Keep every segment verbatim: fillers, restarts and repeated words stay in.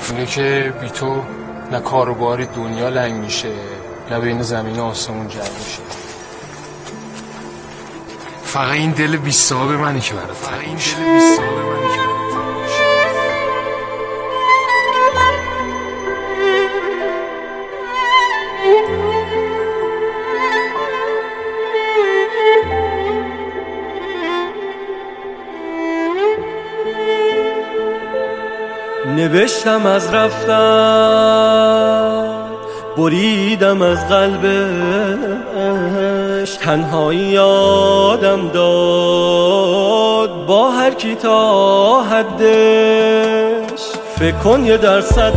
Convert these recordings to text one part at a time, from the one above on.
اینه که بی تو نه کاروباری دنیا لنگ میشه نه بین زمین و آسمون جنگ میشه. فقط این دل بی صاحب منی که برات فقط این دل بی صاحب منی که نوشتم از رفتن، بریدم از قلبش، تنهایی یادم داد با هر کی تا حدش. فکر کن یه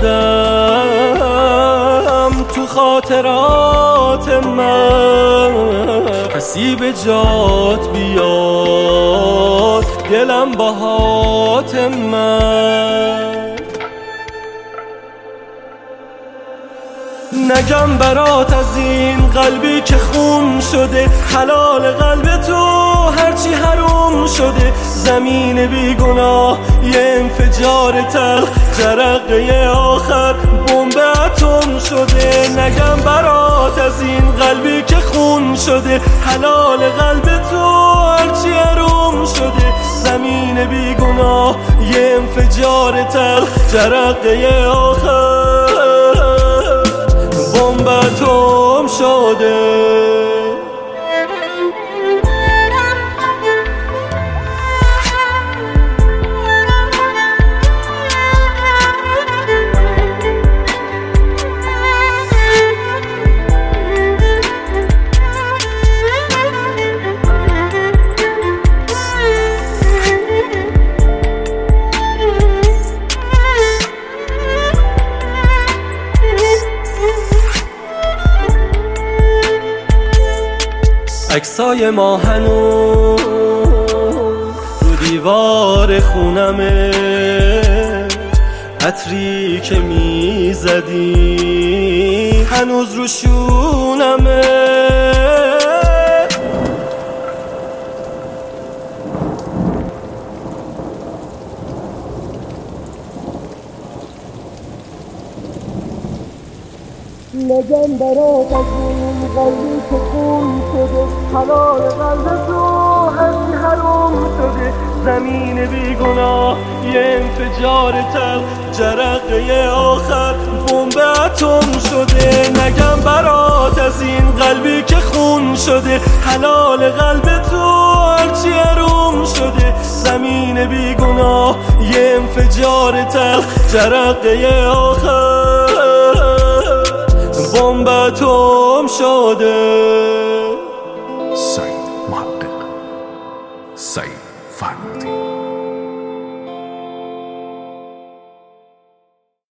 درصدم تو خاطرات من کسی به جات بیاد، دلم باهات من. نگم برات از این قلبی که خون شده، حلال قلب تو هرچی حروم شده. زمین بیگناه یه انفجار تلخ، جرقه آخر بمب اتم شده. نگم برات از این قلبی که خون شده، حلال قلب تو هرچی حروم شده. زمین بیگناه یه انفجار تلخ، جرقه آخر بمب اتم شده. عکسای ما هنوز رو دیوار خونمه، عطری که میزدی هنوز رو شونمه. نگم برات از این قلبی که خون شده، حلال قلب تو هرچی حروم شده. زمین بیگناه یه انفجار تلخ، جرقه آخر بمب اتم شده. نگم برات از این قلبی که خون شده، حلال قلب تو هرچی حروم شده. زمین بیگناه یه انفجار تلخ، جرقه آخر بمب اتم شده. سعید محقق، سعید فرمودی.